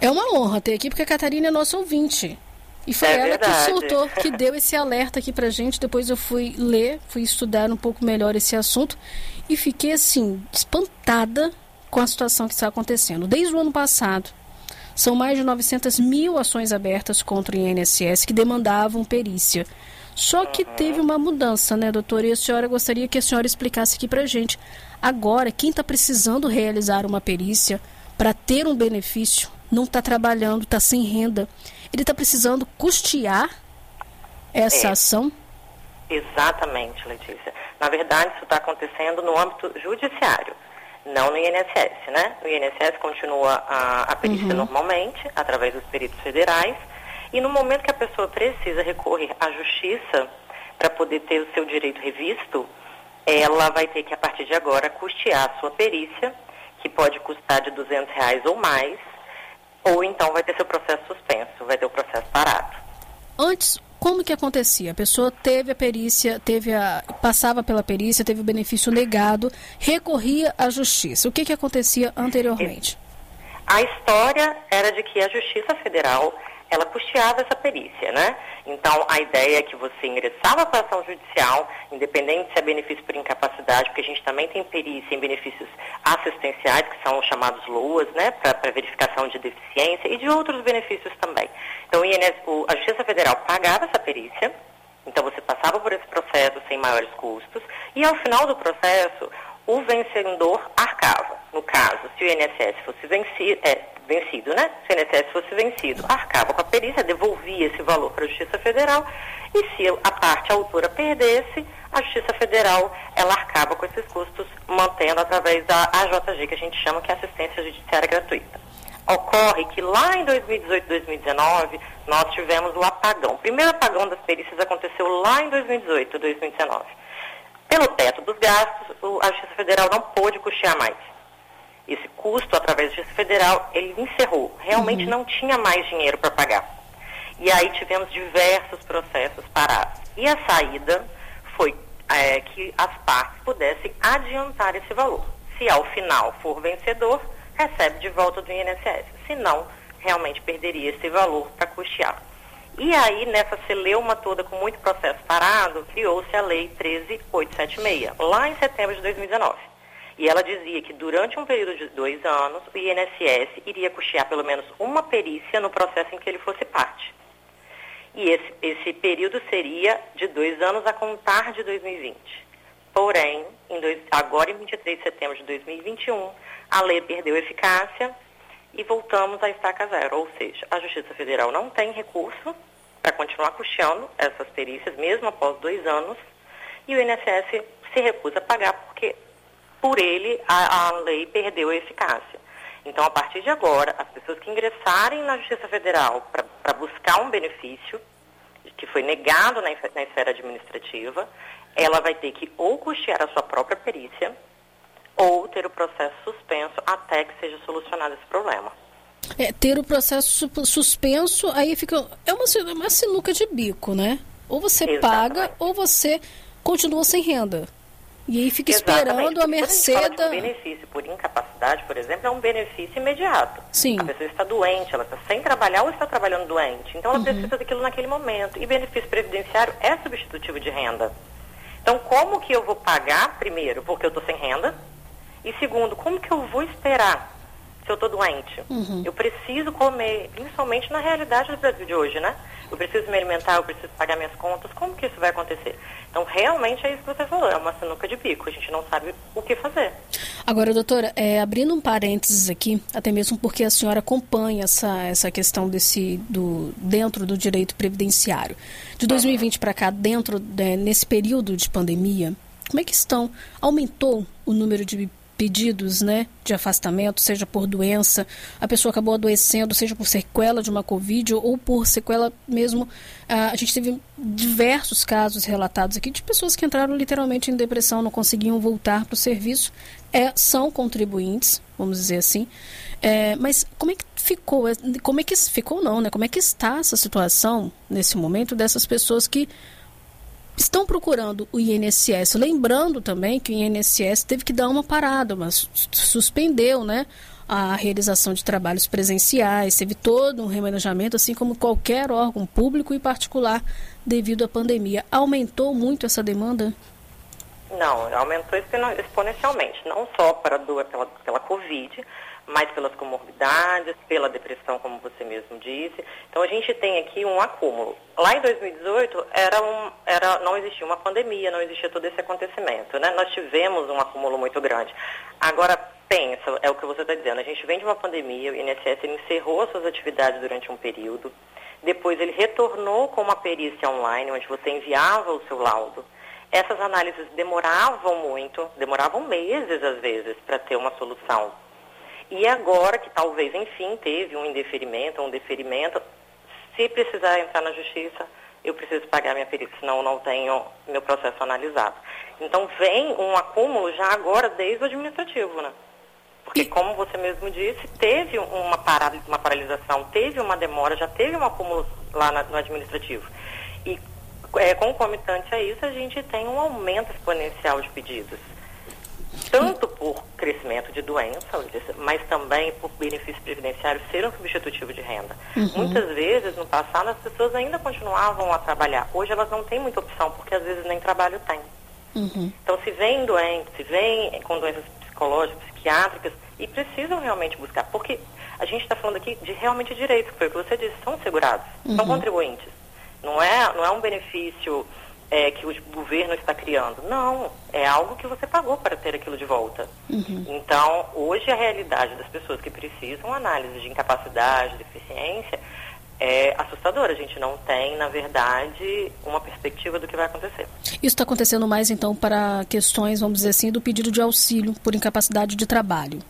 É uma honra ter aqui, porque a Catarina é nossa ouvinte. E foi ela verdade. que soltou, que deu esse alerta aqui pra gente. Depois eu fui ler, fui estudar um pouco melhor esse assunto e fiquei, assim, espantada com a situação que está acontecendo. Desde o ano passado, são mais de 900 mil ações abertas contra o INSS que demandavam perícia. Só que teve uma mudança, né, doutora? E a senhora gostaria que a senhora explicasse aqui pra gente. Agora, quem está precisando realizar uma perícia para ter um benefício, não está trabalhando, está sem renda, ele está precisando custear essa ação? Exatamente, Letícia. Na verdade, isso está acontecendo no âmbito judiciário, não no INSS, né? No INSS continua a perícia normalmente, através dos peritos federais, e no momento que a pessoa precisa recorrer à justiça para poder ter o seu direito revisto, ela vai ter que, a partir de agora, custear a sua perícia, que pode custar de R$200 ou mais, ou então vai ter seu processo suspenso, vai ter o processo parado. Antes, como que acontecia? A pessoa teve a perícia, passava pela perícia, teve o benefício negado, recorria à justiça. O que acontecia anteriormente? A história era de que a Justiça Federal, ela custeava essa perícia, né? Então, a ideia é que você ingressava para a ação judicial, independente se é benefício por incapacidade, porque a gente também tem perícia em benefícios assistenciais, que são os chamados LOAs, né? Para verificação de deficiência e de outros benefícios também. Então, a Justiça Federal pagava essa perícia, então você passava por esse processo sem maiores custos, e ao final do processo, o vencedor arcava. No caso, se o INSS fosse vencido, né? Se o INSS fosse vencido, arcava com a perícia, devolvia esse valor para a Justiça Federal, e se a parte autora perdesse, a Justiça Federal, ela arcava com esses custos, mantendo através da AJG, que a gente chama que é Assistência Judiciária Gratuita. Ocorre que lá em 2018, 2019, nós tivemos o apagão. O primeiro apagão das perícias aconteceu lá em 2018, 2019. Pelo teto dos gastos, a Justiça Federal não pôde custear mais. Esse custo, através da Justiça Federal, ele encerrou. Realmente não tinha mais dinheiro para pagar. E aí tivemos diversos processos parados. E a saída foi que as partes pudessem adiantar esse valor. Se ao final for vencedor, recebe de volta do INSS. Se não, realmente perderia esse valor para custear. E aí, nessa celeuma toda, com muito processo parado, criou-se a Lei 13.876, lá em setembro de 2019. E ela dizia que durante um período de 2 anos, o INSS iria custear pelo menos uma perícia no processo em que ele fosse parte. E esse período seria de 2 anos a contar de 2020. Porém, agora em 23 de setembro de 2021, a lei perdeu eficácia e voltamos à estaca zero. Ou seja, a Justiça Federal não tem recurso para continuar custeando essas perícias, mesmo após 2 anos, e o INSS se recusa a pagar porque, por ele, a lei perdeu a eficácia. Então, a partir de agora, as pessoas que ingressarem na Justiça Federal para buscar um benefício que foi negado na esfera administrativa, ela vai ter que ou custear a sua própria perícia ou ter o processo suspenso até que seja solucionado esse problema. Ter o processo suspenso, aí fica... É uma sinuca de bico, né? Ou você paga ou você continua sem renda. E aí fica esperando a mercê da... Quando a gente fala de um benefício por incapacidade, por exemplo, é um benefício imediato. Sim. A pessoa está doente, ela está sem trabalhar ou está trabalhando doente. Então, ela precisa daquilo naquele momento. E benefício previdenciário é substitutivo de renda. Então, como que eu vou pagar, primeiro, porque eu estou sem renda? E segundo, como que eu vou esperar se eu estou doente? Eu preciso comer, principalmente na realidade do Brasil de hoje, né? Eu preciso me alimentar, eu preciso pagar minhas contas. Como que isso vai acontecer? Então, realmente é isso que você falou, é uma sinuca de bico. A gente não sabe o que fazer. Agora, doutora, abrindo um parênteses aqui, até mesmo porque a senhora acompanha essa questão dentro do direito previdenciário. De 2020 para cá, nesse período de pandemia, como é que aumentou o número de pedidos, né, de afastamento, seja por doença, a pessoa acabou adoecendo, seja por sequela de uma Covid ou por sequela mesmo. A gente teve diversos casos relatados aqui de pessoas que entraram literalmente em depressão, não conseguiam voltar para o serviço, são contribuintes, vamos dizer assim. Mas como é que ficou? Como é que ficou não, né? Como é que está essa situação nesse momento dessas pessoas que estão procurando o INSS, lembrando também que o INSS teve que dar uma parada, mas suspendeu, né, a realização de trabalhos presenciais, teve todo um remanejamento, assim como qualquer órgão público e particular devido à pandemia. Aumentou muito essa demanda? Não, aumentou exponencialmente, não só pela Covid, mas pelas comorbidades, pela depressão, como você mesmo disse. Então, a gente tem aqui um acúmulo. Lá em 2018, não existia uma pandemia, não existia todo esse acontecimento, né? Nós tivemos um acúmulo muito grande. Agora, pensa, é o que você está dizendo, a gente vem de uma pandemia, o INSS ele encerrou as suas atividades durante um período, depois ele retornou com uma perícia online, onde você enviava o seu laudo. Essas análises demoravam meses às vezes para ter uma solução. E agora que talvez, enfim, teve um indeferimento, um deferimento, se precisar entrar na justiça, eu preciso pagar minha perícia, senão eu não tenho meu processo analisado. Então vem um acúmulo já agora desde o administrativo, né? Porque, como você mesmo disse, teve uma paralisação, teve uma demora, já teve um acúmulo lá no administrativo. E concomitante a isso, a gente tem um aumento exponencial de pedidos. Tanto por crescimento de doença, mas também por benefícios previdenciários ser um substitutivo de renda. Muitas vezes, no passado, as pessoas ainda continuavam a trabalhar. Hoje elas não têm muita opção, porque às vezes nem trabalho tem. Então, se vem doente, se vem com doenças psicológicas, psiquiátricas, e precisam realmente buscar. Porque a gente está falando aqui de realmente direitos, que foi o que você disse, são segurados, são contribuintes. Não é um benefício que o governo está criando. Não, é algo que você pagou para ter aquilo de volta. Então, hoje a realidade das pessoas que precisam análise de incapacidade, deficiência, é assustadora. A gente não tem, na verdade, uma perspectiva do que vai acontecer. Isso está acontecendo mais, então, para questões, vamos dizer assim, do pedido de auxílio por incapacidade de trabalho.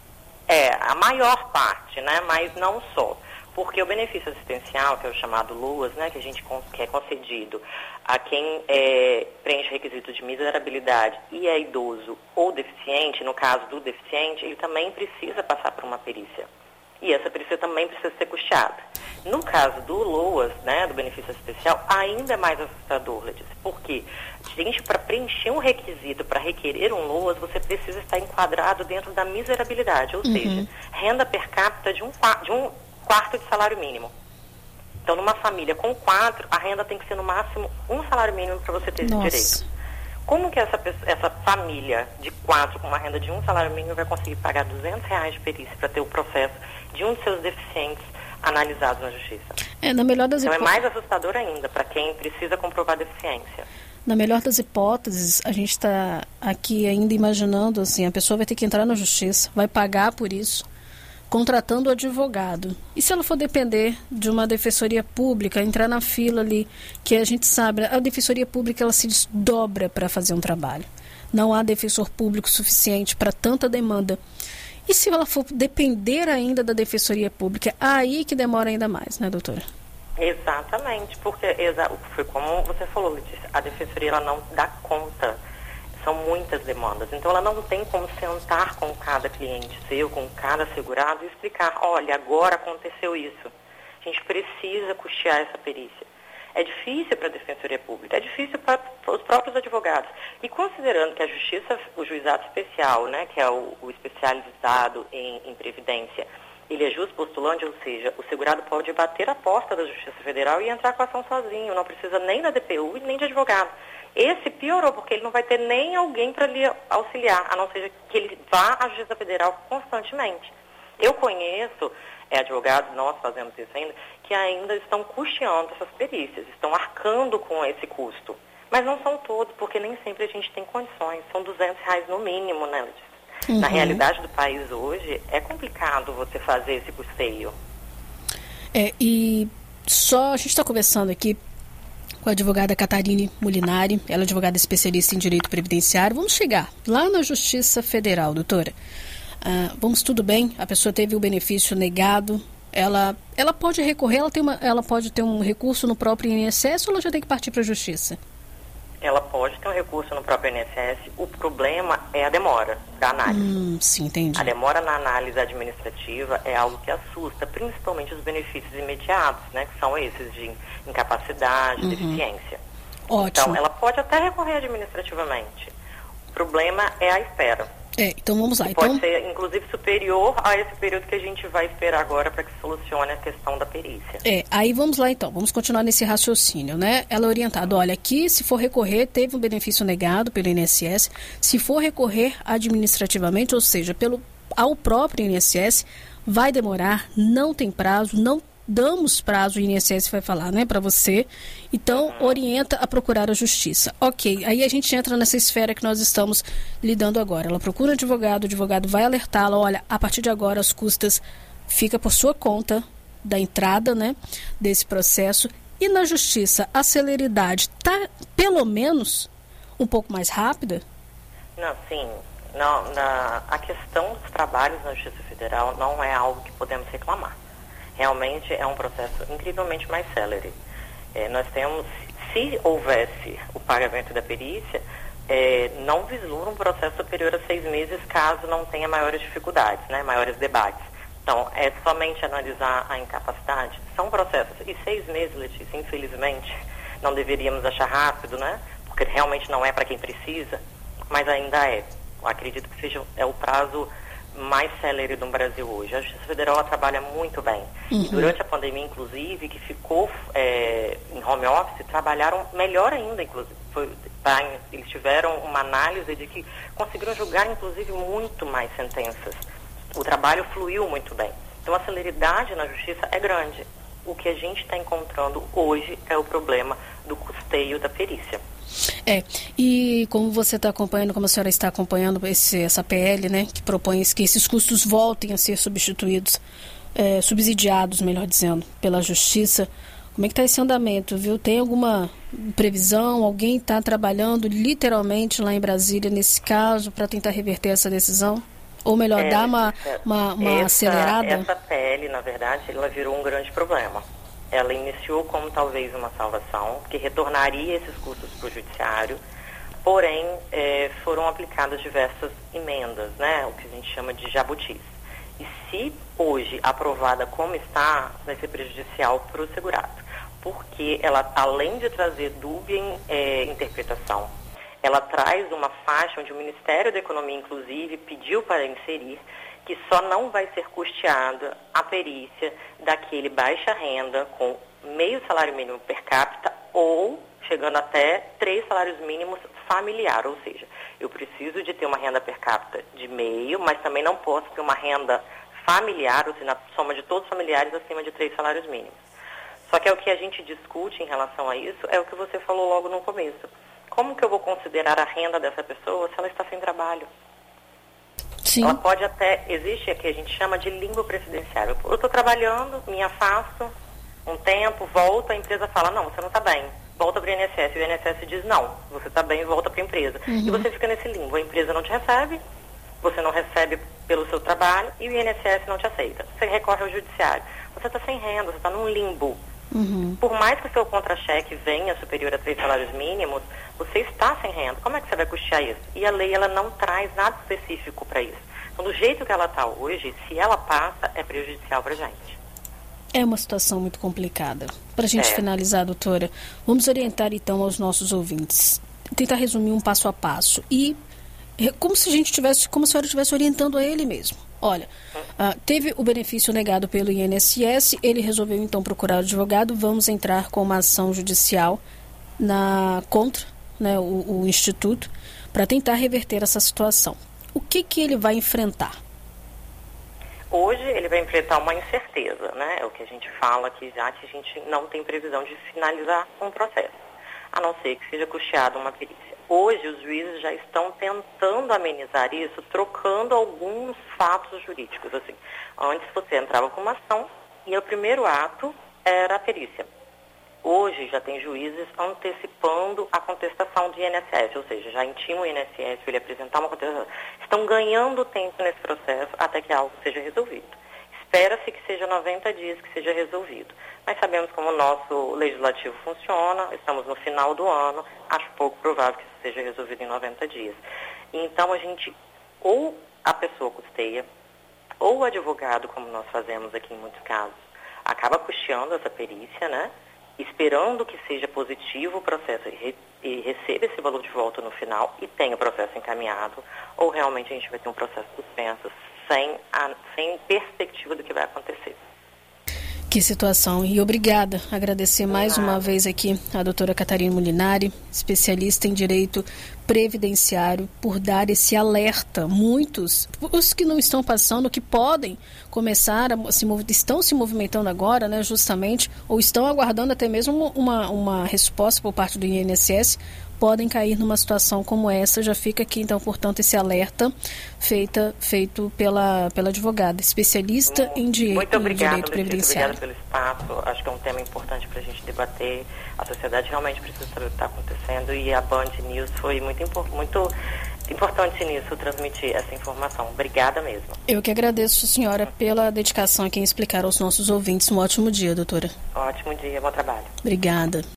A maior parte, né? Mas não só. Porque o benefício assistencial, que é o chamado LUAS, né, que é concedido a quem preenche requisitos de miserabilidade e é idoso ou deficiente, no caso do deficiente, ele também precisa passar por uma perícia. E essa perícia também precisa ser custeada. No caso do LOAS, né, do benefício assistencial, ainda é mais assustador, Letícia, porque para preencher um requisito, para requerer um LOAS, você precisa estar enquadrado dentro da miserabilidade, ou seja, renda per capita de um quarto de salário mínimo. Então, numa família com 4, a renda tem que ser no máximo um salário mínimo para você ter esse direito. Como que essa família de 4 com uma renda de um salário mínimo vai conseguir pagar R$200 de perícia para ter o processo de um de seus deficientes analisados na justiça? Na melhor das então é mais assustador ainda para quem precisa comprovar deficiência. Na melhor das hipóteses, a gente está aqui ainda imaginando assim, a pessoa vai ter que entrar na justiça, vai pagar por isso, contratando o advogado. E se ela for depender de uma defensoria pública, entrar na fila ali, que a gente sabe, a defensoria pública ela se desdobra para fazer um trabalho. Não há defensor público suficiente para tanta demanda. E se ela for depender ainda da defensoria pública, aí que demora ainda mais, né, doutora? Exatamente, porque foi como você falou, Letícia, a defensoria ela não dá conta. São muitas demandas. Então, ela não tem como sentar com cada cliente seu, com cada segurado e explicar, olha, agora aconteceu isso. A gente precisa custear essa perícia. É difícil para a Defensoria Pública, é difícil para os próprios advogados. E considerando que a Justiça, o Juizado Especial, né, que é o especializado em Previdência, ele é juiz postulante, ou seja, o segurado pode bater a porta da Justiça Federal e entrar com a ação sozinho, não precisa nem da DPU e nem de advogado. Esse piorou, porque ele não vai ter nem alguém para lhe auxiliar, a não ser que ele vá à Justiça Federal constantemente. Eu conheço advogados, nós fazemos isso ainda, que ainda estão custeando essas perícias, estão arcando com esse custo. Mas não são todos, porque nem sempre a gente tem condições. São R$200 no mínimo, né, Letícia? Na realidade do país hoje, é complicado você fazer esse custeio. E só a gente está conversando aqui com a advogada Catarine Molinari, ela é advogada especialista em direito previdenciário. Vamos chegar lá na Justiça Federal, doutora. Vamos, tudo bem, a pessoa teve o benefício negado, ela pode recorrer, ela pode ter um recurso no próprio INSS ou ela já tem que partir para a Justiça? Ela pode ter um recurso no próprio INSS, o problema é a demora da análise. Sim, entendi. A demora na análise administrativa é algo que assusta, principalmente os benefícios imediatos, né, que são esses de incapacidade, deficiência. Ótimo. Então, ela pode até recorrer administrativamente. O problema é a espera. Então vamos lá. Pode ser, inclusive, superior a esse período que a gente vai esperar agora para que se solucione a questão da perícia. Aí vamos lá então, vamos continuar nesse raciocínio, né? Ela é orientada, olha, aqui se for recorrer, teve um benefício negado pelo INSS, se for recorrer administrativamente, ou seja, ao próprio INSS, vai demorar, não tem prazo, não damos prazo, o INSS vai falar, né, para você. Então, orienta a procurar a justiça. Ok, aí a gente entra nessa esfera que nós estamos lidando agora. Ela procura o advogado vai alertá-la, olha, a partir de agora as custas fica por sua conta da entrada, né, desse processo. E na justiça, a celeridade está, pelo menos, um pouco mais rápida? Não, sim. Não, a questão dos trabalhos na Justiça Federal não é algo que podemos reclamar. Realmente é um processo incrivelmente mais célere. Nós temos, se houvesse o pagamento da perícia, não vislumbra um processo superior a 6 meses caso não tenha maiores dificuldades, né, maiores debates. Então, é somente analisar a incapacidade. São processos. E 6 meses, Letícia, infelizmente, não deveríamos achar rápido, né? Porque realmente não é para quem precisa, mas ainda é. Eu acredito que é o prazo mais célere do Brasil hoje. A Justiça Federal ela trabalha muito bem. E durante a pandemia, inclusive, que ficou em home office, trabalharam melhor ainda, inclusive. Eles tiveram uma análise de que conseguiram julgar, inclusive, muito mais sentenças. O trabalho fluiu muito bem. Então, a celeridade na Justiça é grande. O que a gente está encontrando hoje é o problema do custeio da perícia. E como você está acompanhando, como a senhora está acompanhando essa PL, né, que propõe que esses custos voltem a ser substituídos, subsidiados, melhor dizendo, pela Justiça, como é que está esse andamento, viu? Tem alguma previsão? Alguém está trabalhando literalmente lá em Brasília nesse caso para tentar reverter essa decisão? Ou melhor, dar uma acelerada? Essa PL, na verdade, ela virou um grande problema. Ela iniciou como talvez uma salvação, que retornaria esses custos para o judiciário, porém foram aplicadas diversas emendas, né, o que a gente chama de jabutis. E se hoje aprovada como está, vai ser prejudicial para o segurado, porque ela, além de trazer dúbia interpretação, ela traz uma faixa onde o Ministério da Economia, inclusive, pediu para inserir que só não vai ser custeada a perícia daquele baixa renda com meio salário mínimo per capita ou chegando até 3 salários mínimos familiar, ou seja, eu preciso de ter uma renda per capita de meio, mas também não posso ter uma renda familiar, ou seja, na soma de todos os familiares acima de 3 salários mínimos. Só que o que a gente discute em relação a isso é o que você falou logo no começo. Como que eu vou considerar a renda dessa pessoa se ela está sem trabalho? Sim. Ela pode até, existe aqui, a gente chama de limbo presidenciável. Eu estou trabalhando, me afasto um tempo, volto, a empresa fala, não, você não está bem, volta para o INSS. E o INSS diz, não, você está bem, volta para a empresa. E você fica nesse limbo, a empresa não te recebe, você não recebe pelo seu trabalho e o INSS não te aceita. Você recorre ao judiciário. Você está sem renda, você está num limbo. Por mais que o seu contra-cheque venha superior a 3 salários mínimos, você está sem renda. Como é que você vai custear isso? E a lei ela não traz nada específico para isso. Então, do jeito que ela está hoje, se ela passa, é prejudicial para a gente. É uma situação muito complicada. Para a gente finalizar, doutora, vamos orientar então aos nossos ouvintes. Tentar resumir um passo a passo. E como se a gente tivesse, como a senhora estivesse orientando a ele mesmo. Olha, teve o benefício negado pelo INSS, ele resolveu então procurar o advogado, vamos entrar com uma ação judicial contra, né, o Instituto para tentar reverter essa situação. O que ele vai enfrentar? Hoje ele vai enfrentar uma incerteza, né? É o que a gente fala aqui já, que a gente não tem previsão de finalizar um processo, a não ser que seja custeada uma perícia. Hoje os juízes já estão tentando amenizar isso, trocando alguns fatos jurídicos. Assim, antes você entrava com uma ação e o primeiro ato era a perícia. Hoje já tem juízes antecipando a contestação do INSS, ou seja, já intimam o INSS para ele apresentar uma contestação. Estão ganhando tempo nesse processo até que algo seja resolvido. Espera-se que seja 90 dias que seja resolvido. Mas sabemos como o nosso legislativo funciona, estamos no final do ano, acho pouco provável que isso seja resolvido em 90 dias. Então a gente, ou a pessoa custeia, ou o advogado, como nós fazemos aqui em muitos casos, acaba custeando essa perícia, né? Esperando que seja positivo o processo, e receba esse valor de volta no final e tenha o processo encaminhado, ou realmente a gente vai ter um processo suspenso sem perspectiva do que vai acontecer. Que situação. E obrigada. Agradecer mais uma vez aqui a doutora Catarina Molinari, especialista em direito previdenciário, por dar esse alerta. Muitos, os que não estão passando, que podem começar, estão se movimentando agora, né, justamente, ou estão aguardando até mesmo uma resposta por parte do INSS, podem cair numa situação como essa. Já fica aqui, então, portanto, esse alerta feito pela advogada, especialista em direito previdenciário. Muito obrigada pelo espaço. Acho que é um tema importante para a gente debater. A sociedade realmente precisa saber o que está acontecendo e a Band News foi muito importante nisso, transmitir essa informação. Obrigada mesmo. Eu que agradeço, senhora, pela dedicação aqui em explicar aos nossos ouvintes. Um ótimo dia, doutora. Ótimo dia, bom trabalho. Obrigada.